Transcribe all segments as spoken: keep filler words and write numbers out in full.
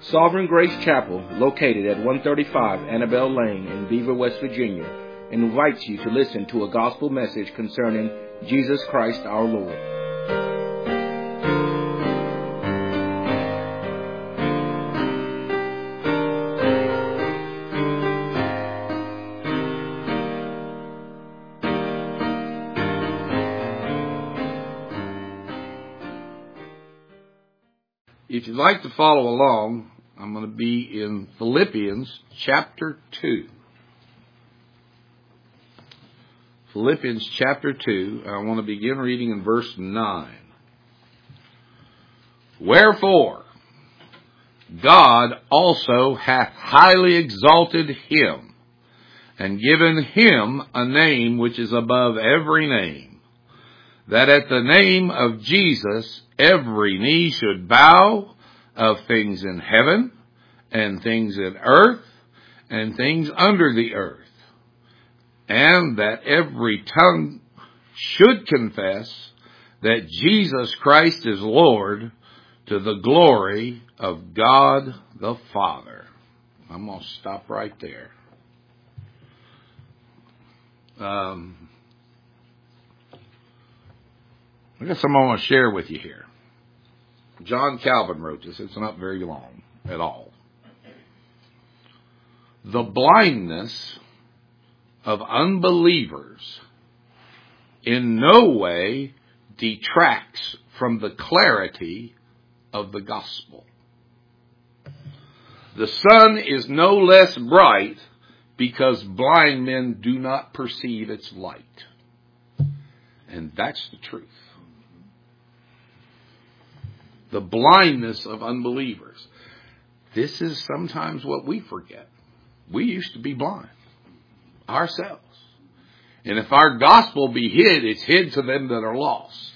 Sovereign Grace Chapel, located at one thirty-five Annabelle Lane in Beaver, West Virginia, invites you to listen to a gospel message concerning Jesus Christ our Lord. If you'd like to follow along, I'm going to be in Philippians chapter two. Philippians chapter two, I want to begin reading in verse nine. Wherefore, God also hath highly exalted him, and given him a name which is above every name, that at the name of Jesus every knee should bow, of things in heaven, and things in earth, and things under the earth, and that every tongue should confess that Jesus Christ is Lord, to the glory of God the Father. I'm going to stop right there. Um, I guess I'm going to share with you here. John Calvin wrote this. It's not very long at all. The blindness of unbelievers in no way detracts from the clarity of the gospel. The sun is no less bright because blind men do not perceive its light. And that's the truth. The blindness of unbelievers. This is sometimes what we forget. We used to be blind ourselves. And if our gospel be hid, it's hid to them that are lost.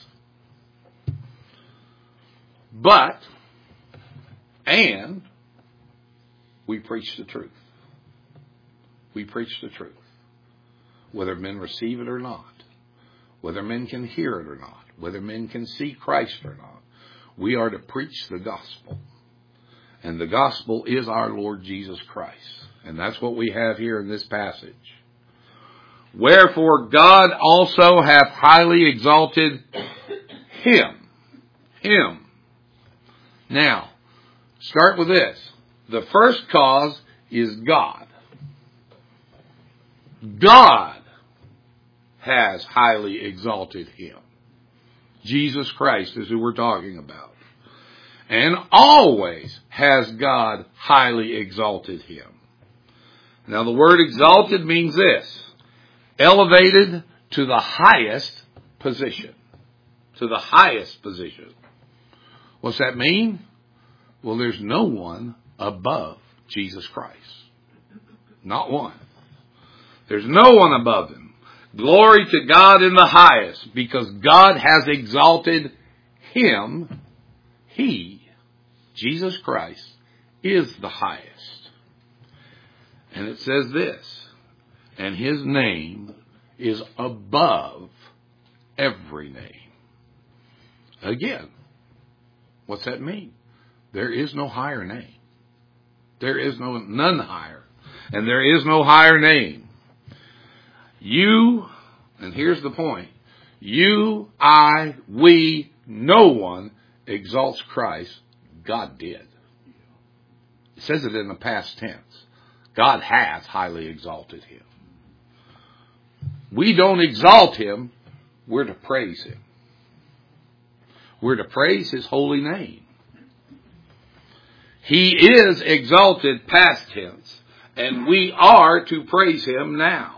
But, and, we preach the truth. We preach the truth. Whether men receive it or not. Whether men can hear it or not. Whether men can see Christ or not. We are to preach the gospel. And the gospel is our Lord Jesus Christ. And that's what we have here in this passage. Wherefore God also hath highly exalted him. Him. Now, start with this. The first cause is God. God has highly exalted him. Jesus Christ is who we're talking about. And always has God highly exalted him. Now the word exalted means this. Elevated to the highest position. To the highest position. What's that mean? Well, there's no one above Jesus Christ. Not one. There's no one above him. Glory to God in the highest, because God has exalted him. He, Jesus Christ, is the highest. And it says this, and his name is above every name. Again, what's that mean? There is no higher name. There is no none higher. And there is no higher name. You, and here's the point, you, I, we, no one exalts Christ. God did. It says it in the past tense. God has highly exalted him. We don't exalt him. We're to praise him. We're to praise his holy name. He is exalted past tense, and we are to praise him now.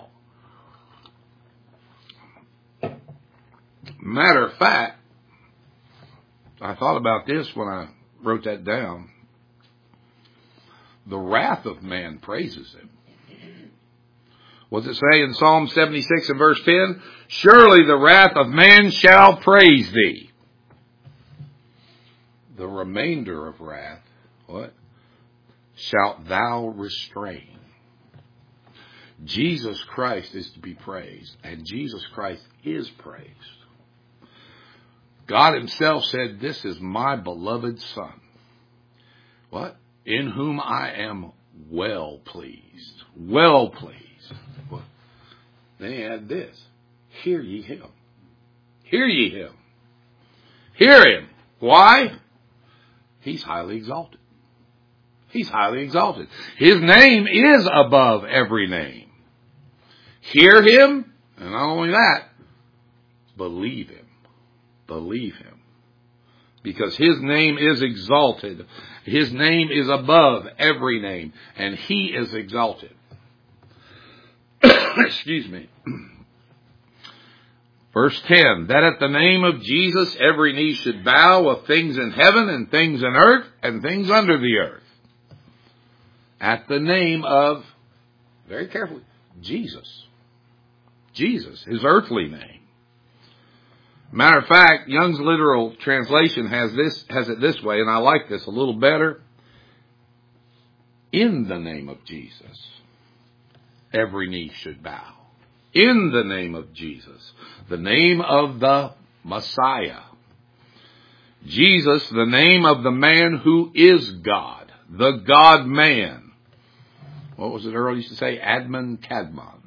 Matter of fact, I thought about this when I wrote that down. The wrath of man praises him. What does it say in Psalm seventy-six and verse ten? Surely the wrath of man shall praise thee. The remainder of wrath, what? Shalt thou restrain. Jesus Christ is to be praised, and Jesus Christ is praised. God himself said, this is my beloved son. What? in whom I am well pleased. Well pleased. Well, then he had this. Hear ye him. Hear ye him. Hear him. Why? He's highly exalted. He's highly exalted. His name is above every name. Hear him, and not only that, believe him. Believe him. Because his name is exalted. His name is above every name, and he is exalted. Excuse me. Verse ten, that at the name of Jesus every knee should bow, of things in heaven and things in earth and things under the earth. At the name of, very carefully, Jesus. Jesus, his earthly name. Matter of fact, Young's literal translation has this, has it this way, and I like this a little better. In the name of Jesus, every knee should bow. In the name of Jesus, the name of the Messiah. Jesus, the name of the man who is God, the God-man. What was it Earl used to say? Admon Kadmon.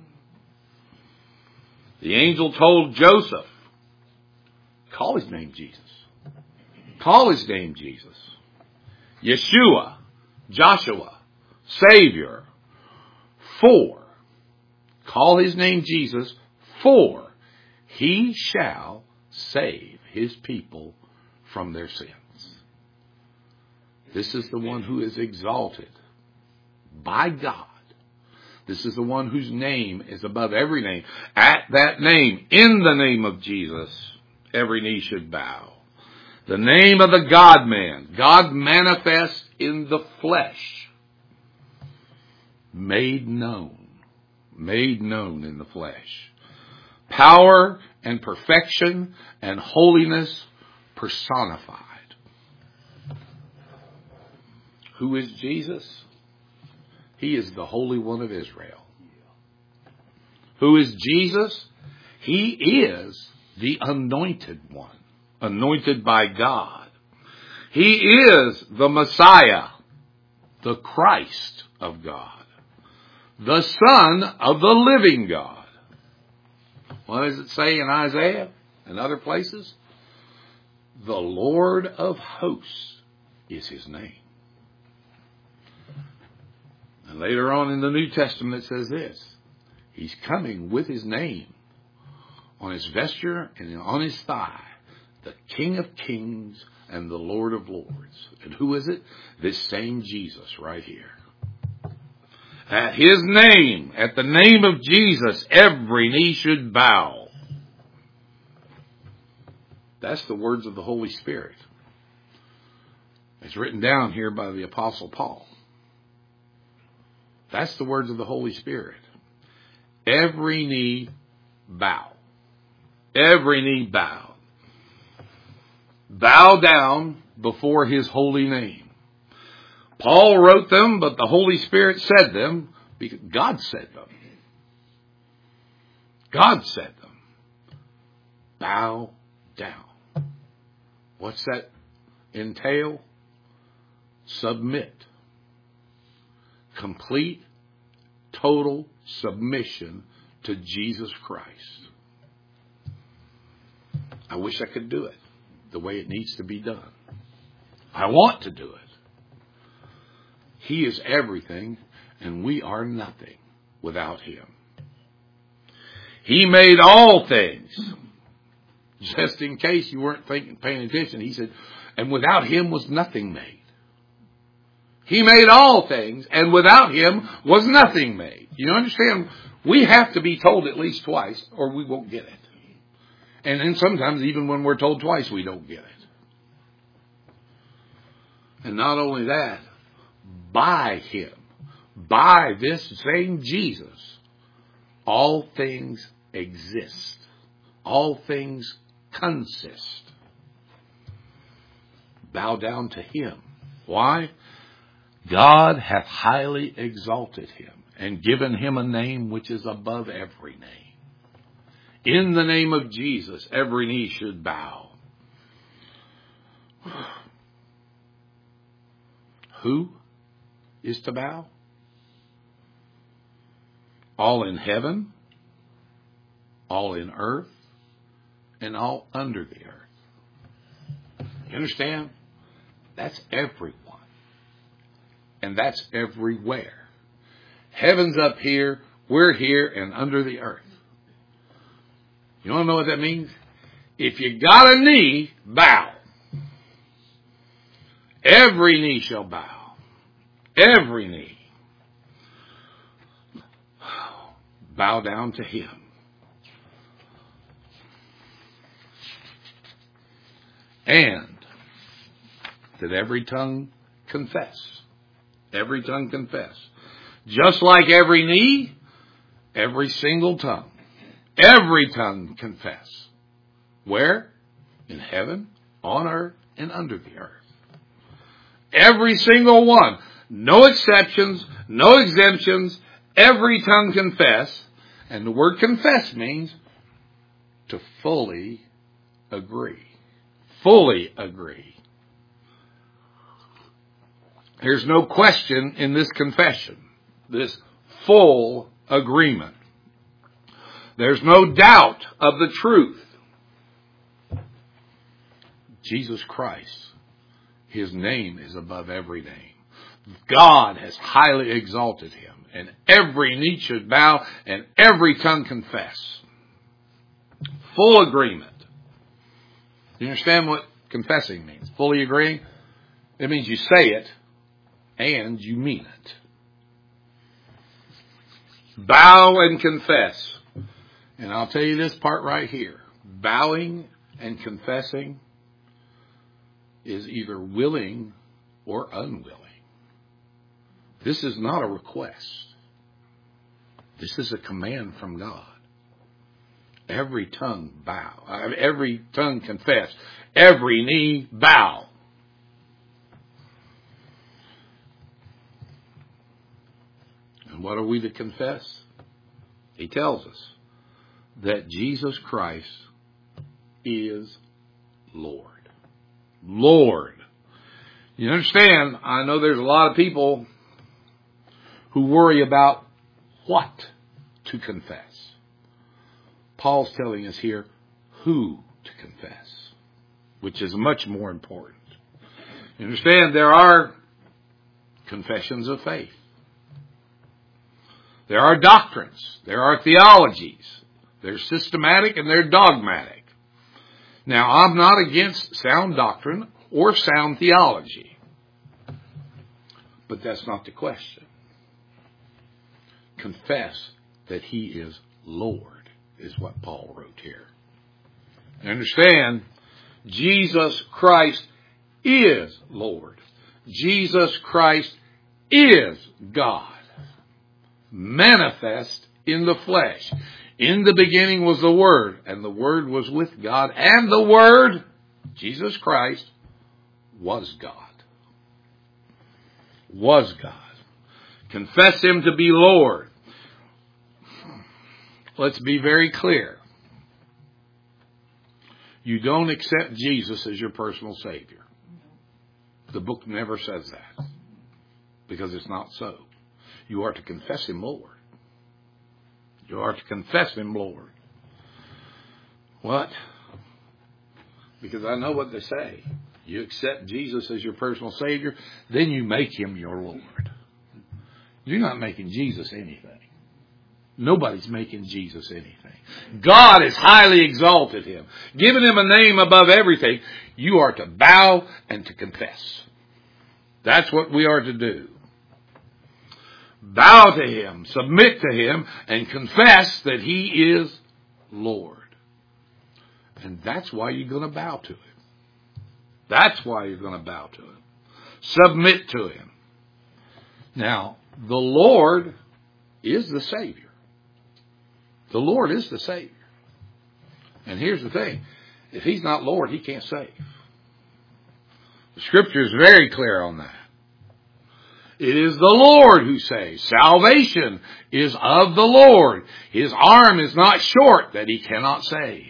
The angel told Joseph, call his name Jesus. Call his name Jesus. Yeshua, Joshua, Savior. For, call his name Jesus, for he shall save his people from their sins. This is the one who is exalted by God. This is the one whose name is above every name. At that name, in the name of Jesus, every knee should bow. The name of the God-man, God manifest in the flesh, made known. Made known in the flesh. Power and perfection and holiness personified. Who is Jesus? He is the Holy One of Israel. Who is Jesus? He is the Anointed One, anointed by God. He is the Messiah, the Christ of God. The Son of the living God. What does it say in Isaiah and other places? The Lord of hosts is his name. And later on in the New Testament it says this. He's coming with his name on his vesture and on his thigh. The King of kings and the Lord of lords. And who is it? This same Jesus right here. At his name, at the name of Jesus, every knee should bow. That's the words of the Holy Spirit. It's written down here by the Apostle Paul. That's the words of the Holy Spirit. Every knee bow. Every knee bow. Bow down before his holy name. Paul wrote them, but the Holy Spirit said them because God said them. God said them. Bow down. What's that entail? Submit. Complete, total submission to Jesus Christ. I wish I could do it the way it needs to be done. I want to do it. He is everything, and we are nothing without him. He made all things. Just in case you weren't thinking, paying attention, he said, and without him was nothing made. He made all things, and without him was nothing made. You understand? We have to be told at least twice, or we won't get it. And then sometimes, even when we're told twice, we don't get it. And not only that, by him, by this same Jesus, all things exist. All things consist. Bow down to him. Why? God hath highly exalted him and given him a name which is above every name. In the name of Jesus, every knee should bow. Who? is to bow? All in heaven, all in earth, and all under the earth. You understand? That's everyone. And that's everywhere. Heaven's up here, we're here, and under the earth. You want to know what that means? If you got a knee, bow. Every knee shall bow. Every knee. Bow down to Him. And that every tongue confess. Every tongue confess. Just like every knee, every single tongue. Every tongue confess. Where? In heaven, on earth, and under the earth. Every single one. No exceptions, no exemptions. Every tongue confess. And the word confess means to fully agree. Fully agree. There's no question in this confession. This full agreement. There's no doubt of the truth. Jesus Christ, His name is above every name. God has highly exalted Him, and every knee should bow and every tongue confess. Full agreement. You understand what confessing means? Fully agreeing? It means you say it and you mean it. Bow and confess. And I'll tell you this part right here. Bowing and confessing is either willing or unwilling. This is not a request. This is a command from God. Every tongue bow. Every tongue confess. Every knee bow. And what are we to confess? He tells us that Jesus Christ is Lord. Lord. You understand, I know there's a lot of people who worry about what to confess. Paul's telling us here who to confess, which is much more important. You understand, there are confessions of faith. There are doctrines. There are theologies. They're systematic and they're dogmatic. Now, I'm not against sound doctrine or sound theology. But that's not the question. Confess that He is Lord, is what Paul wrote here. And understand, Jesus Christ is Lord. Jesus Christ is God. Manifest in the flesh. In the beginning was the Word, and the Word was with God, and the Word, Jesus Christ, was God. Was God. Confess Him to be Lord. Let's be very clear. You don't accept Jesus as your personal Savior. The book never says that, because it's not so. You are to confess Him Lord. You are to confess Him Lord. What? Because I know what they say. You accept Jesus as your personal Savior, then you make Him your Lord. You're not making Jesus anything. Nobody's making Jesus anything. God has highly exalted Him, given Him a name above everything. You are to bow and to confess. That's what we are to do. Bow to Him, submit to Him, and confess that He is Lord. And that's why you're going to bow to Him. That's why you're going to bow to Him. Submit to Him. Now, the Lord is the Savior. The Lord is the Savior. And here's the thing. If He's not Lord, He can't save. The Scripture is very clear on that. It is the Lord who saves. Salvation is of the Lord. His arm is not short that He cannot save.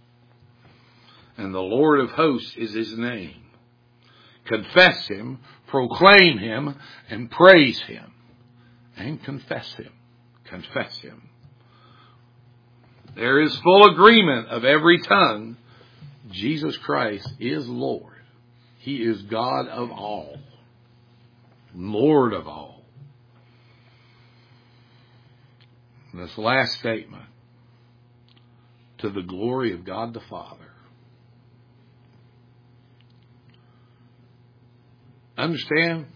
And the Lord of hosts is His name. Confess Him, proclaim Him and praise Him and confess Him. Confess Him. There is full agreement of every tongue. Jesus Christ is Lord. He is God of all. Lord of all. And this last statement, to the glory of God the Father. Understand?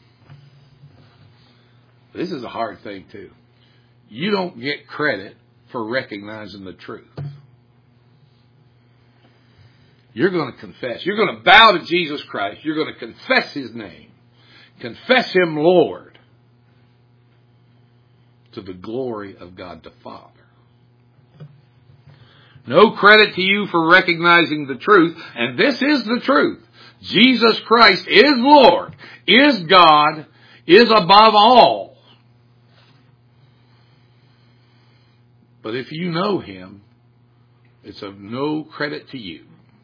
This is a hard thing too. You don't get credit for recognizing the truth. You're going to confess. You're going to bow to Jesus Christ. You're going to confess His name. Confess Him Lord. To the glory of God the Father. No credit to you for recognizing the truth. And this is the truth. Jesus Christ is Lord, is God, is above all. But if you know Him, it's of no credit to you.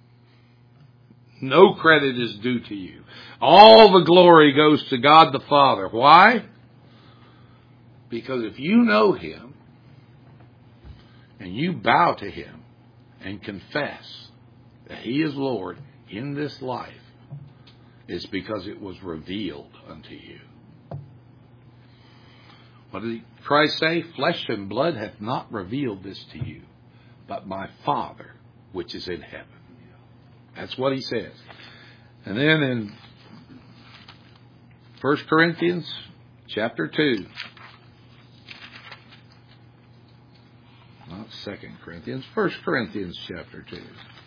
No credit is due to you. All the glory goes to God the Father. Why? Because if you know Him and you bow to Him and confess that He is Lord in this life, it's because it was revealed unto you. What did Christ say? Flesh and blood hath not revealed this to you, but my Father which is in heaven. That's what He says. And then in First Corinthians chapter two. Not Second Corinthians. First Corinthians chapter two.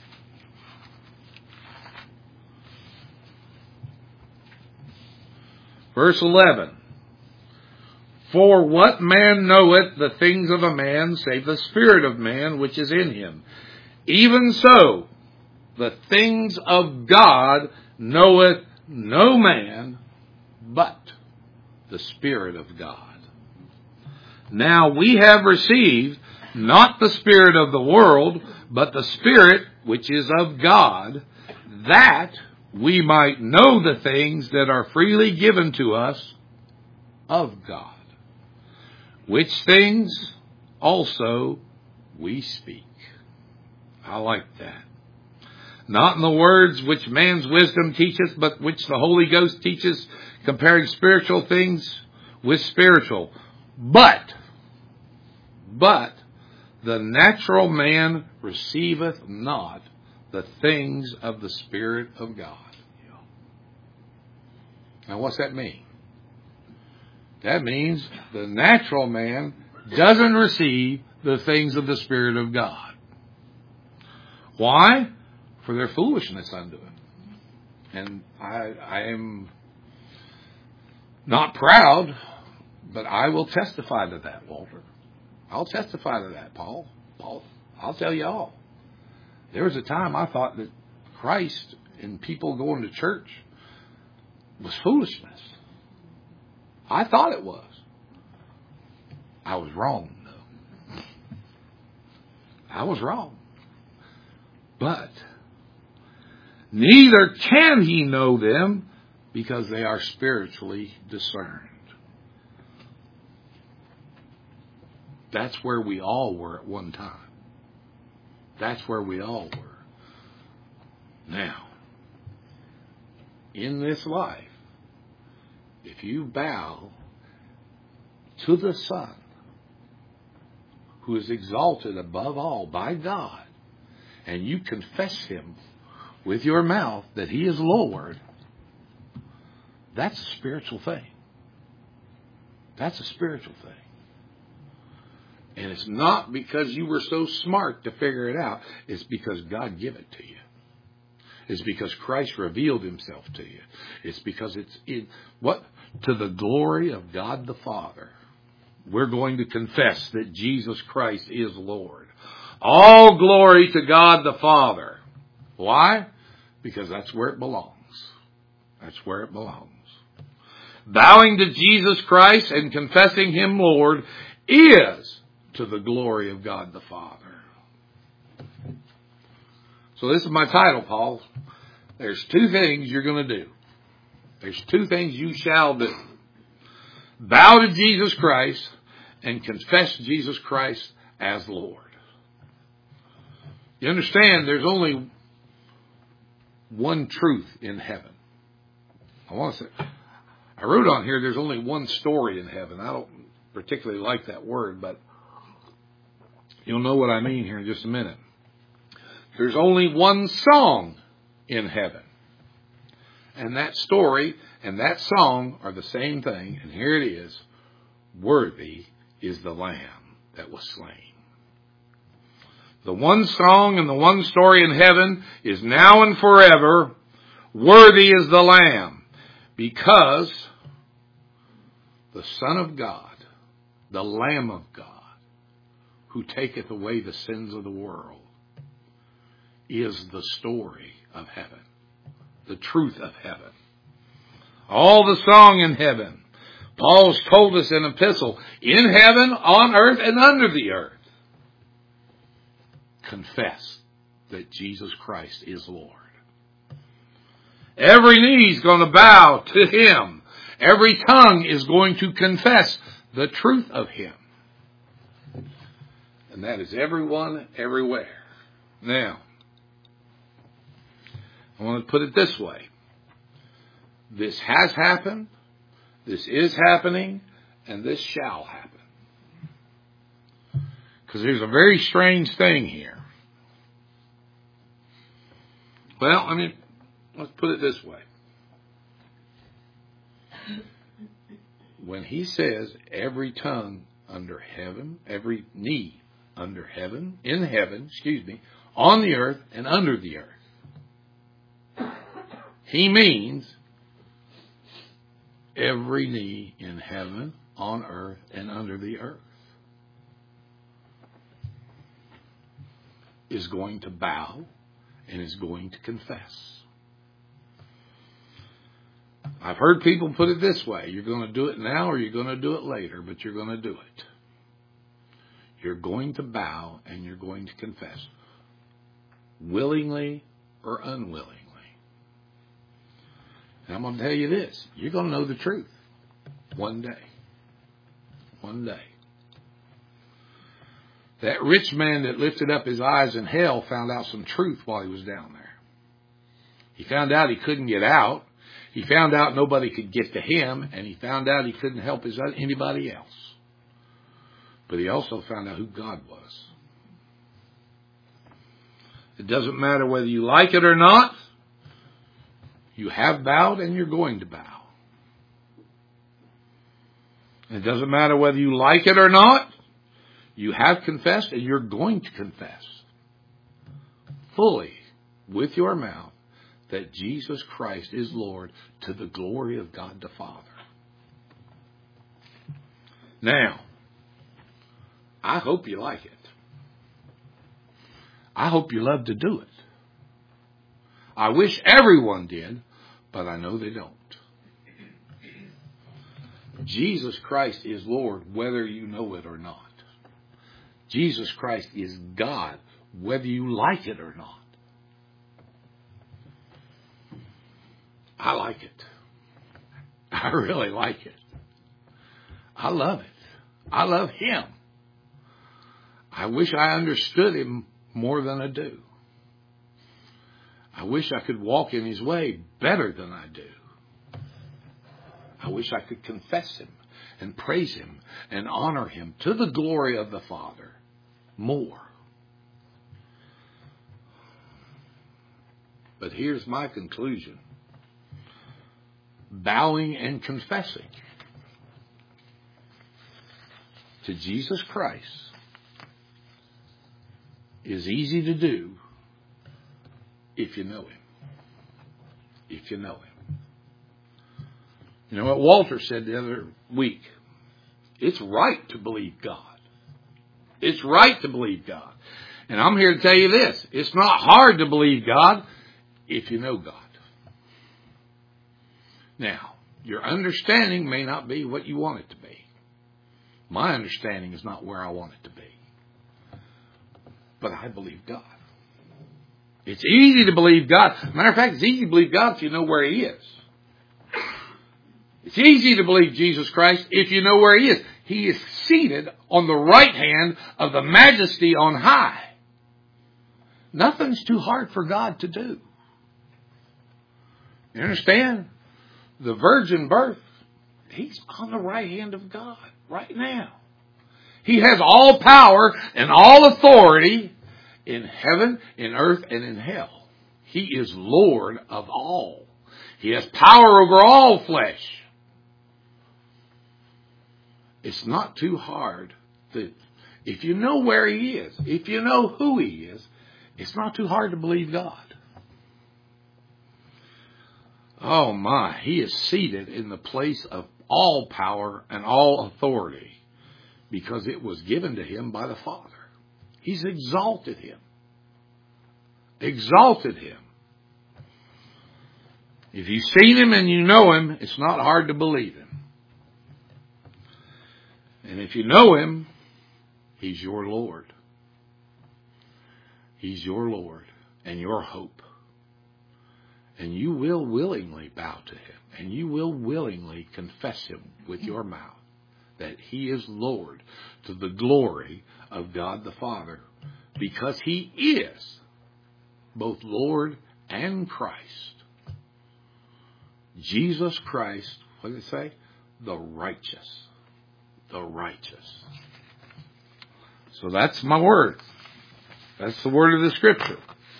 Verse eleven. For what man knoweth the things of a man, save the spirit of man which is in him? Even so, the things of God knoweth no man, but the Spirit of God. Now we have received not the spirit of the world, but the Spirit which is of God, that we might know the things that are freely given to us of God. Which things also we speak. I like that. Not in the words which man's wisdom teacheth, but which the Holy Ghost teaches, comparing spiritual things with spiritual. But, but, the natural man receiveth not the things of the Spirit of God. Now what's that mean? That means the natural man doesn't receive the things of the Spirit of God. Why? For their foolishness unto him. And I, I am not proud, but I will testify to that, Walter. I'll testify to that, Paul. Paul, I'll tell you all. There was a time I thought that Christ and people going to church was foolishness. I thought it was. I was wrong, though. I was wrong. But neither can he know them because they are spiritually discerned. That's where we all were at one time. That's where we all were. Now, in this life, if you bow to the Son, who is exalted above all by God, and you confess Him with your mouth that He is Lord, that's a spiritual thing. That's a spiritual thing. And it's not because you were so smart to figure it out. It's because God gave it to you. It's because Christ revealed Himself to you. It's because it's in what? To the glory of God the Father. We're going to confess that Jesus Christ is Lord. All glory to God the Father. Why? Because that's where it belongs. That's where it belongs. Bowing to Jesus Christ and confessing Him Lord is to the glory of God the Father. So this is my title, Paul. There's two things you're going to do. There's two things you shall do. Bow to Jesus Christ and confess Jesus Christ as Lord. You understand, there's only one truth in heaven. I want to say, I wrote on here, there's only one story in heaven. I don't particularly like that word, but you'll know what I mean here in just a minute. There's only one song in heaven. And that story and that song are the same thing. And here it is. Worthy is the Lamb that was slain. The one song and the one story in heaven is now and forever. Worthy is the Lamb. Because the Son of God, the Lamb of God, who taketh away the sins of the world, is the story of heaven, the truth of heaven. All the song in heaven. Paul's told us in an epistle, in heaven, on earth, and under the earth, confess that Jesus Christ is Lord. Every knee is going to bow to Him. Every tongue is going to confess the truth of Him. And that is everyone, everywhere. Now, I want to put it this way. This has happened, this is happening, and this shall happen. Because there's a very strange thing here. Well, I mean, let's put it this way. When He says every tongue under heaven, every knee under heaven, in heaven, excuse me, on the earth and under the earth, He means every knee in heaven, on earth, and under the earth is going to bow and is going to confess. I've heard people put it this way. You're going to do it now or you're going to do it later, but you're going to do it. You're going to bow and you're going to confess. Willingly or unwillingly. And I'm going to tell you this. You're going to know the truth. One day. One day. That rich man that lifted up his eyes in hell found out some truth while he was down there. He found out he couldn't get out. He found out nobody could get to him. And he found out he couldn't help his, anybody else. But he also found out who God was. It doesn't matter whether you like it or not. You have bowed and you're going to bow. It doesn't matter whether you like it or not. You have confessed and you're going to confess fully with your mouth that Jesus Christ is Lord to the glory of God the Father. Now, I hope you like it. I hope you love to do it. I wish everyone did, but I know they don't. Jesus Christ is Lord whether you know it or not. Jesus Christ is God whether you like it or not. I like it. I really like it. I love it. I love Him. I wish I understood Him more than I do. I wish I could walk in His way better than I do. I wish I could confess Him and praise Him and honor Him to the glory of the Father more. But here's my conclusion. Bowing and confessing to Jesus Christ is easy to do if you know Him. If you know Him. You know what Walter said the other week? It's right to believe God. It's right to believe God. And I'm here to tell you this. It's not hard to believe God if you know God. Now, your understanding may not be what you want it to be. My understanding is not where I want it to be. But I believe God. It's easy to believe God. Matter of fact, it's easy to believe God if you know where He is. It's easy to believe Jesus Christ if you know where He is. He is seated on the right hand of the Majesty on high. Nothing's too hard for God to do. You understand? The virgin birth, He's on the right hand of God right now. He has all power and all authority in heaven, in earth, and in hell. He is Lord of all. He has power over all flesh. It's not too hard. To, if you know where He is, if you know who He is, it's not too hard to believe God. Oh my, He is seated in the place of all power and all authority because it was given to Him by the Father. He's exalted Him. Exalted Him. If you've seen Him and you know Him, it's not hard to believe Him. And if you know Him, He's your Lord. He's your Lord and your hope. And you will willingly bow to Him. And you will willingly confess Him with your mouth that He is Lord to the glory of God the Father. Because He is both Lord and Christ. Jesus Christ, what did it say? The righteous. The righteous. So that's my word. That's the word of the Scripture.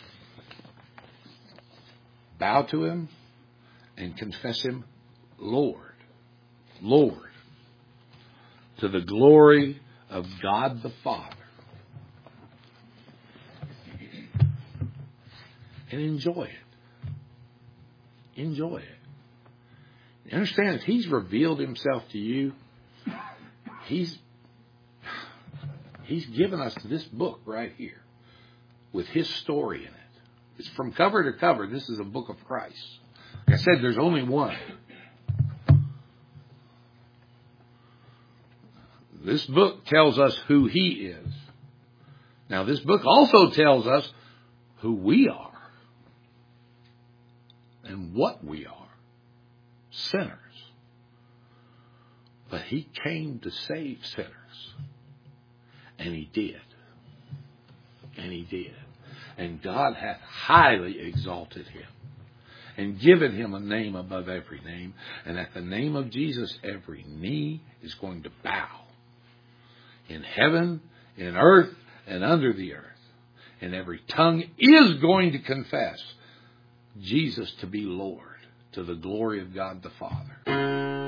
Bow to Him and confess Him Lord. Lord. To the glory of God the Father. And enjoy it. Enjoy it. You understand, if He's revealed Himself to you, He's He's given us this book right here with His story in it. It's from cover to cover. This is a book of Christ. Like I said, there's only one. This book tells us who He is. Now, this book also tells us who we are and what we are. Sinners. But He came to save sinners. And He did. And He did. And God hath highly exalted Him and given Him a name above every name. And at the name of Jesus, every knee is going to bow. In heaven, in earth, and under the earth. And every tongue is going to confess Jesus to be Lord, to the glory of God the Father.